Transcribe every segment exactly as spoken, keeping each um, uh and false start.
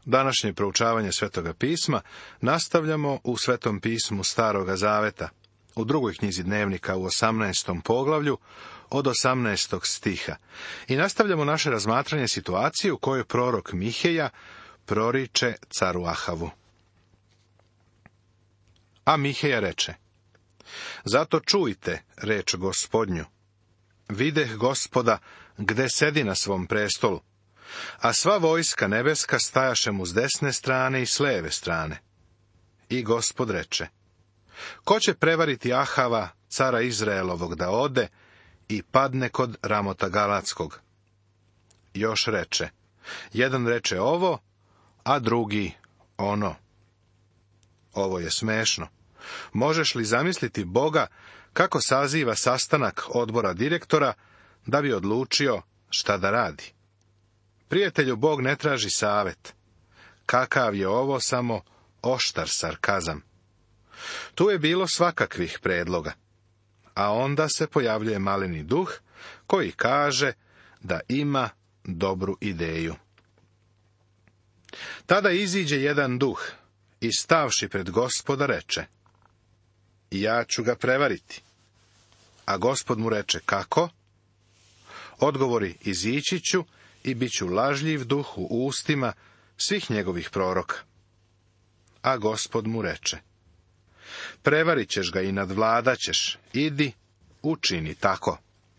Današnje proučavanje Svetoga pisma nastavljamo u Svetom pismu Staroga zaveta, u drugoj knjizi dnevnika u osamnaestom poglavlju, od osamnaestog stiha. I nastavljamo naše razmatranje situacije u kojoj prorok Miheja proriče caru Ahavu. A Miheja reče: Zato čujte reč Gospodnju. Videh Gospoda gde sedi na svom prestolu, a sva vojska nebeska stajaše mu s desne strane i s leve strane. I Gospod reče: Ko će prevariti Ahava, cara Izraelovog, da ode i padne kod Ramota Galatskog? Još reče: Jedan reče ovo, a drugi ono. Ovo je smešno. Možeš li zamisliti Boga kako saziva sastanak odbora direktora da bi odlučio šta da radi? Prijatelju, Bog ne traži savet. Kakav je ovo samo oštar sarkazam. Tu je bilo svakakvih predloga, a onda se pojavljuje maleni duh koji kaže da ima dobru ideju. Tada iziđe jedan duh i stavši pred Gospoda reče: Ja ću ga prevariti. A Gospod mu reče: Kako? Odgovori: Izići ću i bit ću lažljiv duh u ustima svih njegovih proroka. A Gospod mu reče: Prevarit ćeš ga i nadvladaćeš, idi, učini tako.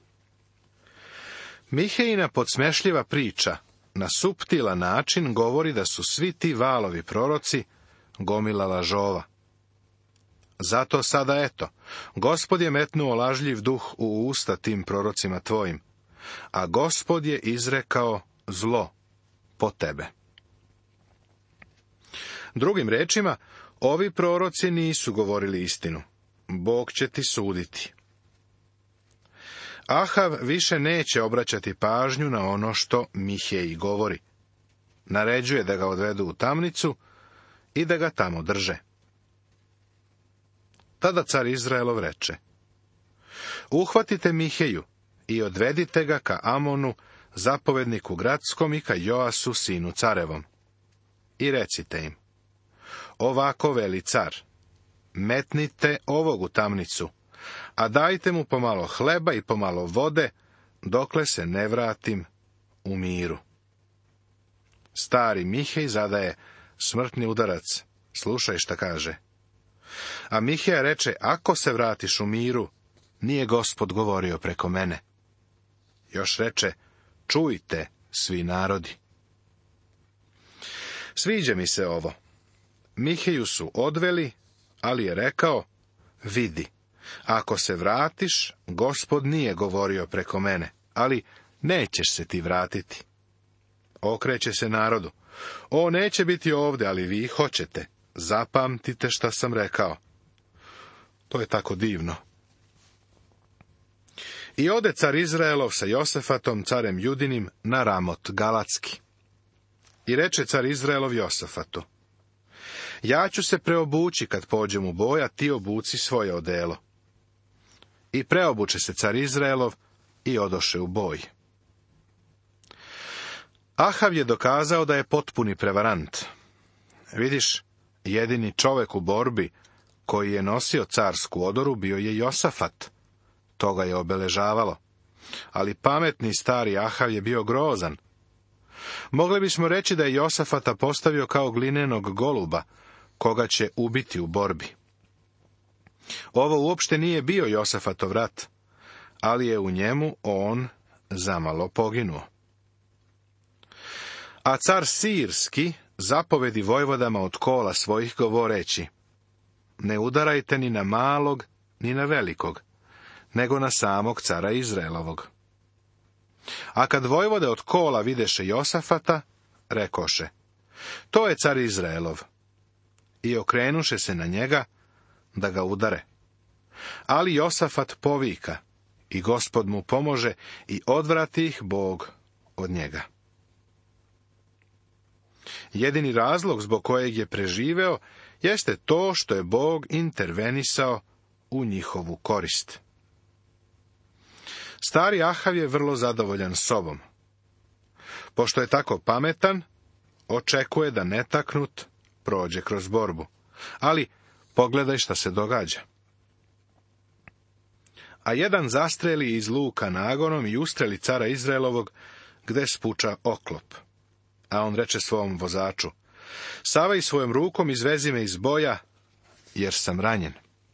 Mihejina podsmešljiva priča na suptilan način govori da su svi ti valovi proroci gomila lažova. Zato sada eto, Gospod je metnuo lažljiv duh u usta tim prorocima tvojim, a Gospod je izrekao zlo po tebe. Drugim rečima, ovi proroci nisu govorili istinu. Bog će ti suditi. Ahav više neće obraćati pažnju na ono što Mihej govori. Naređuje da ga odvedu u tamnicu i da ga tamo drže. Tada car Izraelov reče: Uhvatite Miheju i odvedite ga ka Amonu, zapovedniku gradskom, i ka Joasu, sinu carevom. I recite im: Ovako veli car, metnite ovog u tamnicu, a dajte mu pomalo hleba i pomalo vode, dokle se ne vratim u miru. Stari Mihej zadaje smrtni udarac. Slušaj šta kaže. A Miheja reče: Ako se vratiš u miru, nije Gospod govorio preko mene. Još reče: Čujte, svi narodi. Sviđa mi se ovo. Miheju su odveli, ali je rekao: Vidi, ako se vratiš, Gospod nije govorio preko mene, ali nećeš se ti vratiti. Okreće se narodu: O, neće biti ovde, ali vi hoćete. Zapamtite šta sam rekao. To je tako divno. I ode car Izraelov sa Josafatom, carem Judinim, na Ramot Galatski. I reče car Izraelov Josafatu: Ja ću se preobući kad pođem u boj, a ti obuci svoje odelo. I preobuče se car Izraelov i odoše u boj. Ahav je dokazao da je potpuni prevarant. Vidiš, jedini čovek u borbi koji je nosio carsku odoru bio je Josafat. To ga je obeležavalo. Ali pametni stari Ahav je bio grozan. Mogli bismo reći da je Josafata postavio kao glinenog goluba, koga će ubiti u borbi. Ovo uopšte nije bio Josafatov rat, ali je u njemu on zamalo poginuo. A car Sirski zapovedi vojvodama od kola svojih govoreći: Ne udarajte ni na malog, ni na velikog, nego na samog cara Izraelovog. A kad vojvode od kola videše Josafata, rekoše: To je car Izraelov. I okrenuše se na njega da ga udare. Ali Josafat povika i Gospod mu pomože i odvrati ih Bog od njega. Jedini razlog zbog kojeg je preživeo jeste to što je Bog intervenisao u njihovu korist. Stari Ahav je vrlo zadovoljan sobom. Pošto je tako pametan, očekuje da netaknut prođe kroz borbu. Ali pogledaj šta se događa. A jedan zastreli iz luka nagonom i ustreli cara Izraelovog, gde spuča oklop. A on reče svom vozaču: savaj svojom rukom izvezi me iz boja, jer sam ranjen.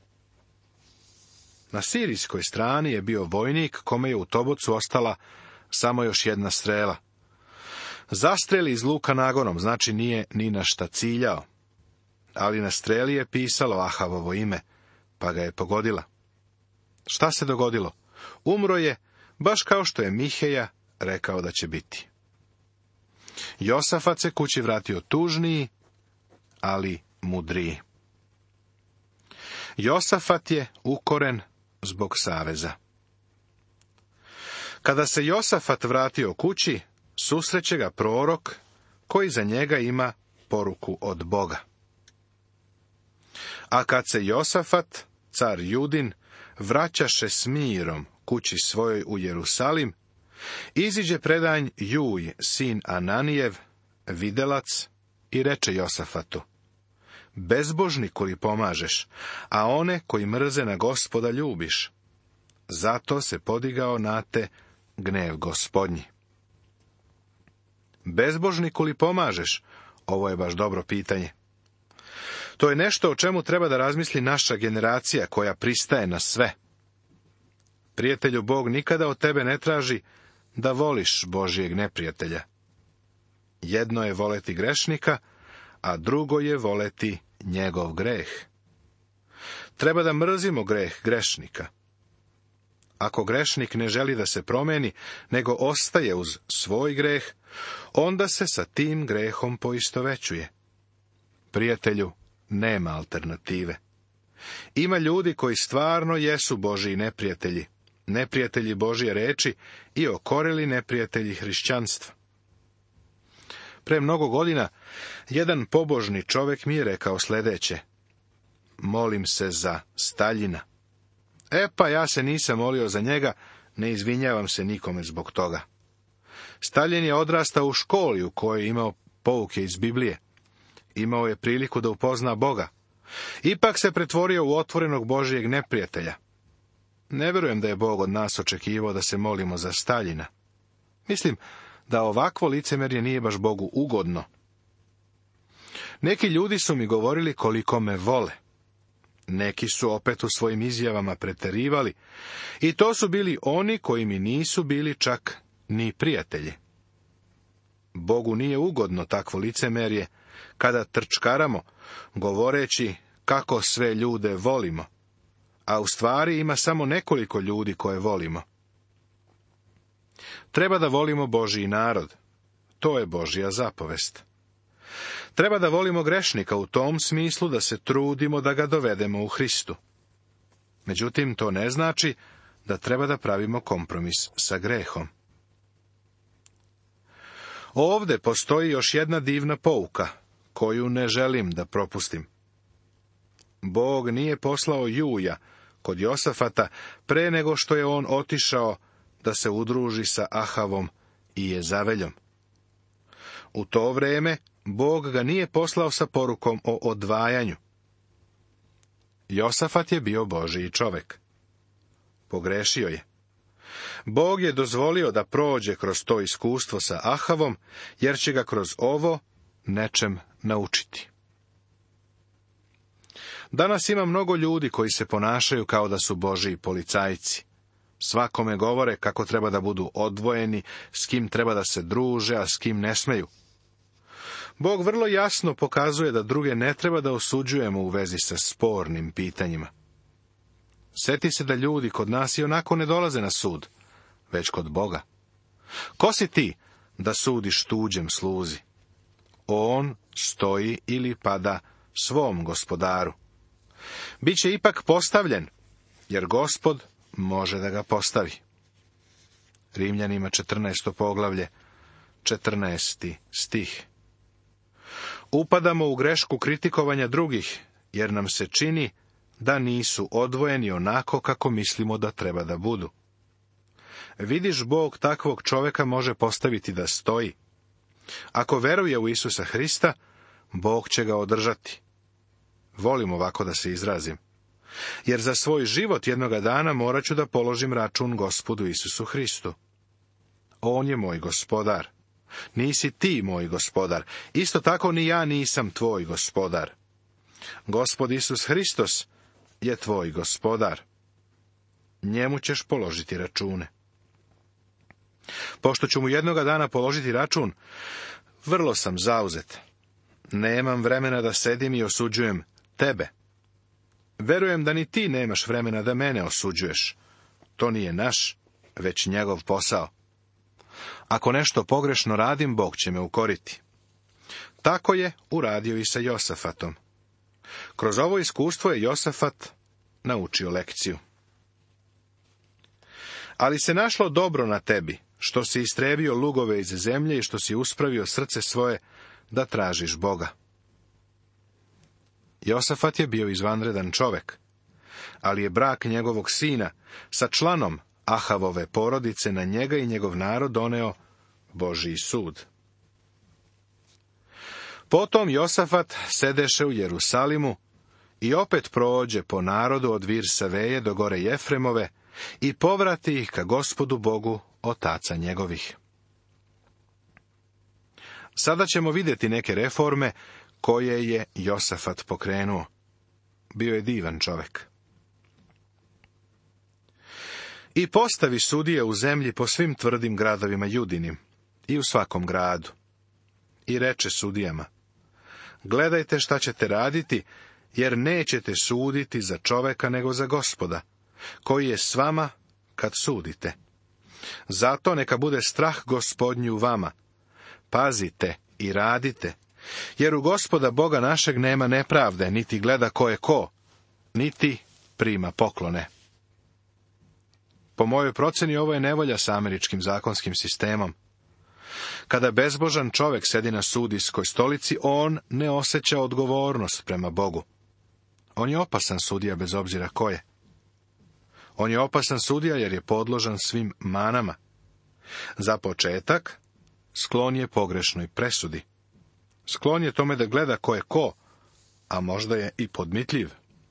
Na sirijskoj strani je bio vojnik kome je u tobocu ostala samo još jedna strela. Zastreli iz luka nagonom, znači nije ni na šta ciljao. Ali na streli je pisalo Ahavovo ime, pa ga je pogodila. Šta se dogodilo? Umro je, baš kao što je Miheja rekao da će biti. Josafat se kući vratio tužniji, ali mudriji. Josafat je ukoren zbog saveza. Kada se Josafat vratio kući, susreće ga prorok koji za njega ima poruku od Boga. A kad se Josafat, car Judin, vraćaše s mirom kući svojoj u Jerusalim, iziđe predanj Juj, sin Ananijev, videlac, i reče Josafatu: bezbožniku li pomažeš, a one koji mrze na Gospoda ljubiš? Zato se podigao na te gnev Gospodnji. Bezbožniku li pomažeš? Ovo je baš dobro pitanje. To je nešto o čemu treba da razmisli naša generacija koja pristaje na sve. Prijatelju, Bog nikada od tebe ne traži da voliš Božijeg neprijatelja. Jedno je voleti grešnika, a drugo je voleti njegov greh. Treba da mrzimo greh grešnika. Ako grešnik ne želi da se promeni, nego ostaje uz svoj greh, onda se sa tim grehom poistovećuje. Prijatelju, nema alternative. Ima ljudi koji stvarno jesu Božiji neprijatelji, neprijatelji Božije reči i okoreli neprijatelji hrišćanstva. Pre mnogo godina, jedan pobožni čovjek mi je rekao sljedeće: molim se za Staljina. E pa ja se nisam molio za njega, ne izvinjavam se nikome zbog toga. Staljin je odrastao u školi u kojoj je imao pouke iz Biblije. Imao je priliku da upozna Boga. Ipak se pretvorio u otvorenog Božijeg neprijatelja. Ne vjerujem da je Bog od nas očekivao da se molimo za Staljina. Mislim da ovakvo licemerje nije baš Bogu ugodno. Neki ljudi su mi govorili koliko me vole. Neki su opet u svojim izjavama preterivali, i to su bili oni koji mi nisu bili čak ni prijatelji. Bogu nije ugodno takvo licemerje, kada trčkaramo, govoreći kako sve ljude volimo, a u stvari ima samo nekoliko ljudi koje volimo. Treba da volimo Božji narod. To je Božja zapovest. Treba da volimo grešnika u tom smislu da se trudimo da ga dovedemo u Hristu. Međutim, to ne znači da treba da pravimo kompromis sa grehom. Ovde postoji još jedna divna pouka, koju ne želim da propustim. Bog nije poslao Juja kod Josafata pre nego što je on otišao da se udruži sa Ahavom i Jezaveljom. U to vreme Bog ga nije poslao sa porukom o odvajanju. Josafat je bio Božiji čovek. Pogrešio je. Bog je dozvolio da prođe kroz to iskustvo sa Ahavom, jer će ga kroz ovo nečem naučiti. Danas ima mnogo ljudi koji se ponašaju kao da su Božiji policajci. Svakome govore kako treba da budu odvojeni, s kim treba da se druže, a s kim ne smeju. Bog vrlo jasno pokazuje da druge ne treba da osuđujemo u vezi sa spornim pitanjima. Sjeti se da ljudi kod nas i onako ne dolaze na sud, već kod Boga. Ko si ti da sudiš tuđem sluzi? On stoji ili pada svom gospodaru. Biće ipak postavljen, jer Gospod može da ga postavi. Rimljanima četrnaesto poglavlje, četrnaesti stih. Upadamo u grešku kritikovanja drugih, jer nam se čini da nisu odvojeni onako kako mislimo da treba da budu. Vidiš, Bog takvog čoveka može postaviti da stoji. Ako veruje u Isusa Hrista, Bog će ga održati. Volim ovako da se izrazim. Jer za svoj život jednoga dana morat ću da položim račun Gospodu Isusu Hristu. On je moj gospodar. Nisi ti moj gospodar. Isto tako ni ja nisam tvoj gospodar. Gospod Isus Hristos je tvoj gospodar. Njemu ćeš položiti račune. Pošto ću mu jednoga dana položiti račun, vrlo sam zauzet. Nemam vremena da sedim i osuđujem tebe. Verujem da ni ti nemaš vremena da mene osuđuješ. To nije naš, već njegov posao. Ako nešto pogrešno radim, Bog će me ukoriti. Tako je uradio i sa Josafatom. Kroz ovo iskustvo je Josafat naučio lekciju. Ali se našlo dobro na tebi, što si istrebio lugove iz zemlje i što si uspravio srce svoje da tražiš Boga. Josafat je bio izvanredan čovek, ali je brak njegovog sina sa članom Ahavove porodice na njega i njegov narod doneo Božji sud. Potom Josafat sedeše u Jerusalimu i opet prođe po narodu od Virsaveje do gore Jefremove i povrati ih ka Gospodu Bogu otaca njegovih. Sada ćemo vidjeti neke reforme koje je Josafat pokrenuo. Bio je divan čovek. I postavi sudije u zemlji po svim tvrdim gradovima Judinim i u svakom gradu. I reče sudijama: gledajte šta ćete raditi, jer nećete suditi za čoveka nego za Gospoda, koji je s vama kad sudite. Zato neka bude strah Gospodnji u vama. Pazite i radite, jer u Gospoda Boga našeg nema nepravde, niti gleda ko je ko, niti prima poklone. Po mojoj proceni ovo je nevolja sa američkim zakonskim sistemom. Kada bezbožan čovek sedi na sudijskoj stolici, on ne osjeća odgovornost prema Bogu. On je opasan sudija bez obzira ko je. On je opasan sudija jer je podložan svim manama. Za početak, sklon je pogrešnoj presudi. Sklon je tome da gleda ko je ko, a možda je i podmitljiv.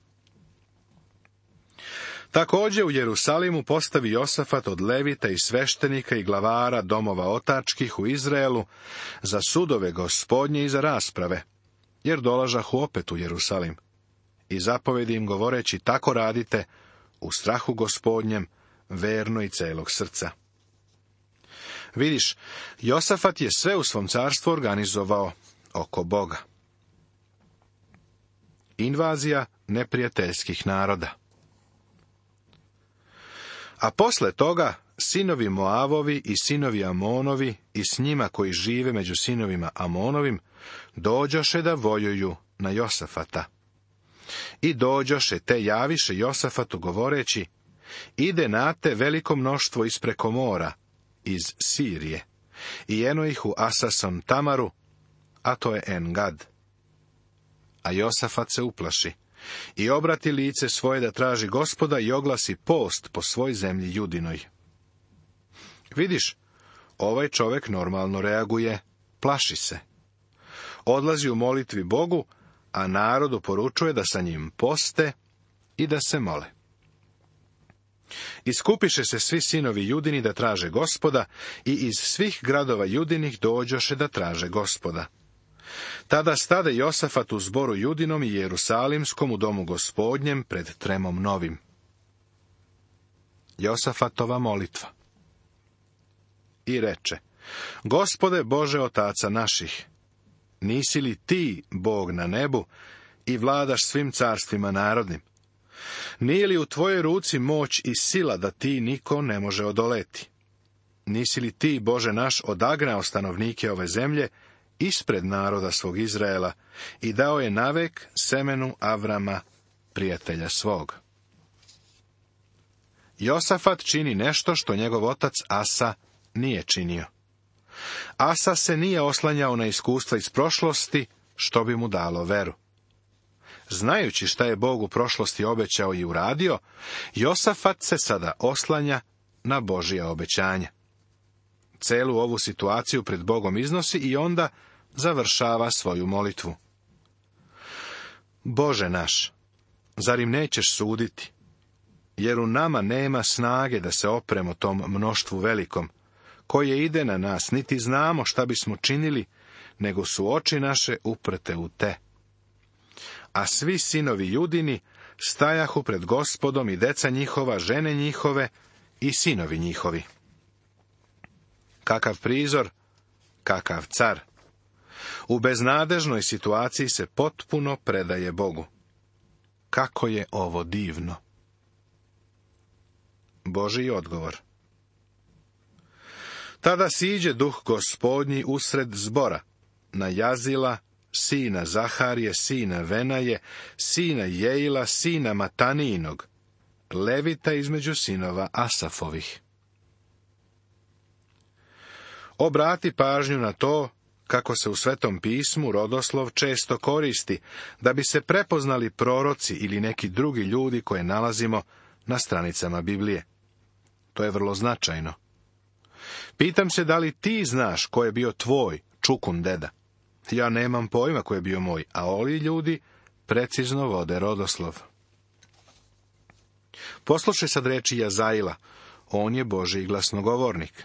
Također u Jerusalimu postavi Josafat od levita i sveštenika i glavara domova otačkih u Izraelu za sudove Gospodnje i za rasprave, jer dolažahu opet u Jerusalim. I zapovedi im govoreći: tako radite u strahu Gospodnjem, verno i celog srca. Vidiš, Josafat je sve u svom carstvu organizovao oko Boga. Invazija neprijateljskih naroda. A posle toga sinovi Moavovi i sinovi Amonovi i s njima koji žive među sinovima Amonovim dođoše da vojuju na Josafata. I dođoše te javiše Josafatu govoreći: ide nate veliko mnoštvo ispreko mora, iz Sirije, i eno ih u Asason Tamaru, a to je En-Gad. A Josafat se uplaši i obrati lice svoje da traži Gospoda i oglasi post po svoj zemlji Judinoj. Vidiš, ovaj čovek normalno reaguje, plaši se. Odlazi u molitvi Bogu, a narodu poručuje da sa njim poste i da se mole. Iskupiše se svi sinovi Judini da traže Gospoda i iz svih gradova Judinih dođoše da traže Gospoda. Tada stade Josafat u zboru Judinom i Jerusalimskom u domu Gospodnjem pred tremom novim. Josafatova molitva. I reče: Gospode Bože otaca naših, nisi li ti Bog na nebu i vladaš svim carstvima narodnim? Nije li u tvojoj ruci moć i sila da ti niko ne može odoleti? Nisi li ti, Bože naš, odagnao stanovnike ove zemlje ispred naroda svog Izraela i dao je navek semenu Avrama, prijatelja svog? Josafat čini nešto što njegov otac Asa nije činio. Asa se nije oslanjao na iskustva iz prošlosti, što bi mu dalo veru. Znajući šta je Bog u prošlosti obećao i uradio, Josafat se sada oslanja na Božja obećanja. celu ovu situaciju pred Bogom iznosi i onda završava svoju molitvu. Bože naš, zar im nećeš suditi? Jer u nama nema snage da se opremo tom mnoštvu velikom, koje ide na nas, niti znamo šta bismo činili, nego su oči naše uprte u te. A svi sinovi Judini stajahu pred Gospodom i deca njihova, žene njihove i sinovi njihovi. Kakav prizor, kakav car. U beznadežnoj situaciji se potpuno predaje Bogu. Kako je ovo divno! Božji odgovor. Tada siđe duh Gospodnji usred zbora, na Jazila, sina Zaharije, sina Venaje, sina Jeila, sina Matanijinog, Levita između sinova Asafovih. Obrati pažnju na to kako se u Svetom pismu rodoslov često koristi, da bi se prepoznali proroci ili neki drugi ljudi koje nalazimo na stranicama Biblije. To je vrlo značajno. Pitam se da li ti znaš ko je bio tvoj čukun deda. Ja nemam pojma ko je bio moj, a ovi ljudi precizno vode rodoslov. Poslušaj sad reči Jazaila, on je Božji glasnogovornik.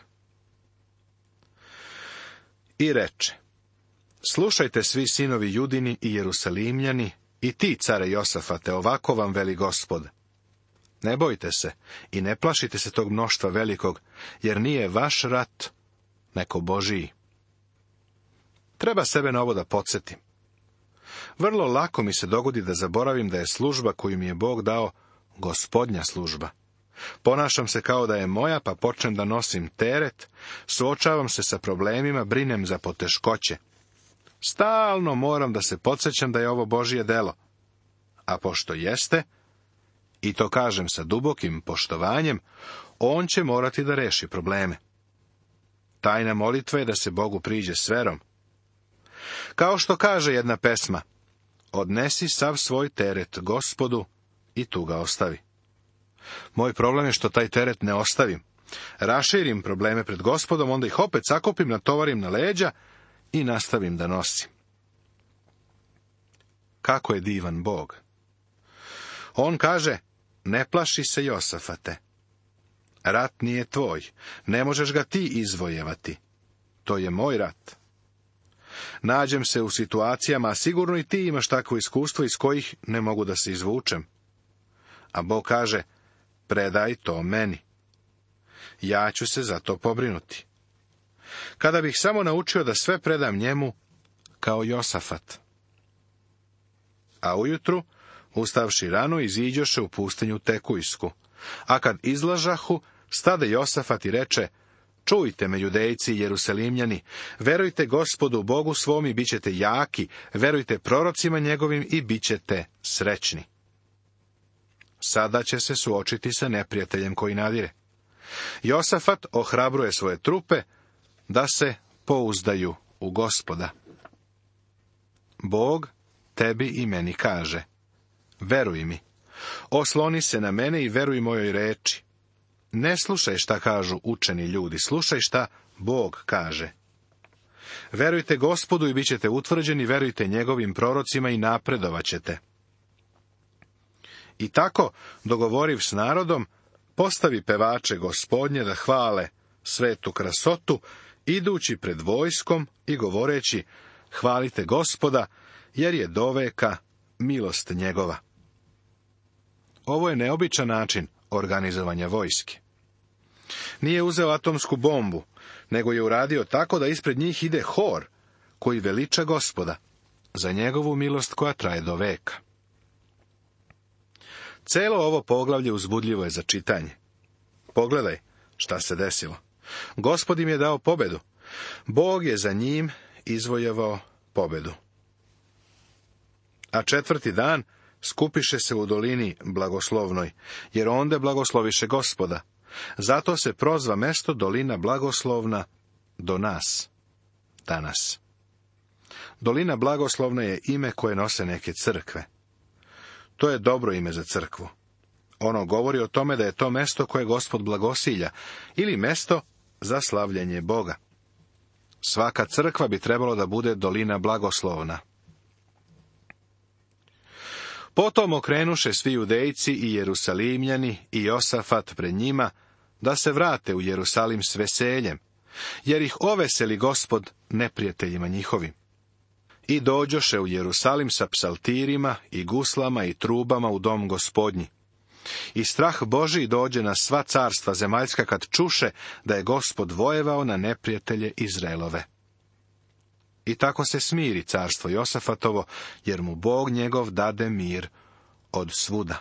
I reče: Slušajte svi sinovi Judini i Jerusalimljani, i ti, care Josafate, ovako vam veli Gospod. Ne bojte se i ne plašite se tog mnoštva velikog, jer nije vaš rat, neko Božiji. Treba sebe na ovo da podsjetim. Vrlo lako mi se dogodi da zaboravim da je služba koju mi je Bog dao Gospodnja služba. Ponašam se kao da je moja, pa počnem da nosim teret, suočavam se sa problemima, brinem za poteškoće. Stalno moram da se podsjećam da je ovo Božje delo. A pošto jeste, i to kažem sa dubokim poštovanjem, on će morati da reši probleme. Tajna molitva je da se Bogu priđe s verom. Kao što kaže jedna pesma: Odnesi sav svoj teret Gospodu i tu ga ostavi. Moj problem je što taj teret ne ostavim. Raširim probleme pred Gospodom, onda ih opet sakupim, natovarim na leđa i nastavim da nosim. Kako je divan Bog! On kaže: Ne plaši se, Josafate. Rat nije tvoj, ne možeš ga ti izvojevati. To je moj rat. Nađem se u situacijama, a sigurno i ti imaš takvo iskustvo iz kojih ne mogu da se izvučem. A Bog kaže: Predaj to meni. Ja ću se za to pobrinuti. Kada bih samo naučio da sve predam njemu, kao Josafat. A ujutru, ustavši rano, iziđoše u pustinju Tekujsku. A kad izlažahu, stade Josafat i reče: Čujte me, Judejci i Jerusalimljani, verujte Gospodu Bogu svom i bit ćete jaki, verujte prorocima njegovim i bit ćete srećni. Sada će se suočiti sa neprijateljem koji nadire. Josafat ohrabruje svoje trupe da se pouzdaju u Gospoda. Bog tebi i meni kaže: Veruj mi, osloni se na mene i veruj mojoj reči. Ne slušaj šta kažu učeni ljudi, slušaj šta Bog kaže. Verujte Gospodu i bit ćete utvrđeni, verujte njegovim prorocima i napredovat ćete. I tako, dogovoriv s narodom, postavi pevače Gospodnje da hvale svetu krasotu, idući pred vojskom i govoreći: Hvalite Gospoda, jer je doveka milost njegova. Ovo je neobičan način organizovanja vojske. Nije uzeo atomsku bombu, nego je uradio tako da ispred njih ide hor koji veliča Gospoda za njegovu milost koja traje do veka. Celo ovo poglavlje uzbudljivo je za čitanje. Pogledaj šta se desilo. Gospod im je dao pobedu. Bog je za njim izvojevao pobedu. A četvrti dan skupiše se u dolini blagoslovnoj, jer onde blagosloviše Gospoda. Zato se prozva mesto dolina blagoslovna do nas, danas. Dolina blagoslovna je ime koje nose neke crkve. To je dobro ime za crkvu. Ono govori o tome da je to mesto koje Gospod blagosilja, ili mesto za slavljenje Boga. Svaka crkva bi trebalo da bude dolina blagoslovna. Potom okrenuše svi Judejci i Jerusalimljani i Josafat pred njima, da se vrate u Jerusalim s veseljem, jer ih oveseli Gospod neprijateljima njihovim. I dođoše u Jerusalim sa psaltirima i guslama i trubama u dom Gospodnji. I strah Božji dođe na sva carstva zemaljska kad čuše da je Gospod vojevao na neprijatelje Izraelove. I tako se smiri carstvo Josafatovo, jer mu Bog njegov dade mir od svuda.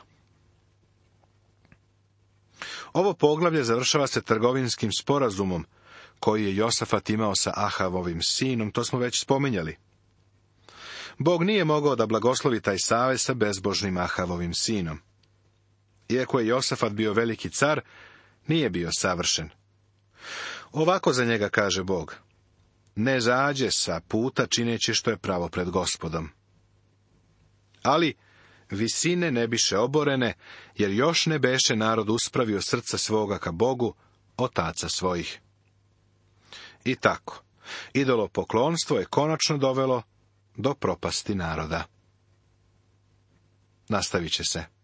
Ovo poglavlje završava se trgovinskim sporazumom koji je Josafat imao sa Ahavovim sinom, to smo već spominjali. Bog nije mogao da blagoslovi taj savez sa bezbožnim Ahavovim sinom. Iako je Josafat bio veliki car, nije bio savršen. Ovako za njega kaže Bog: ne zađe sa puta čineći što je pravo pred Gospodom. Ali visine ne biše oborene, jer još ne beše narod uspravio srca svoga ka Bogu, otaca svojih. I tako, idolopoklonstvo je konačno dovelo do propasti naroda. Nastavit će se.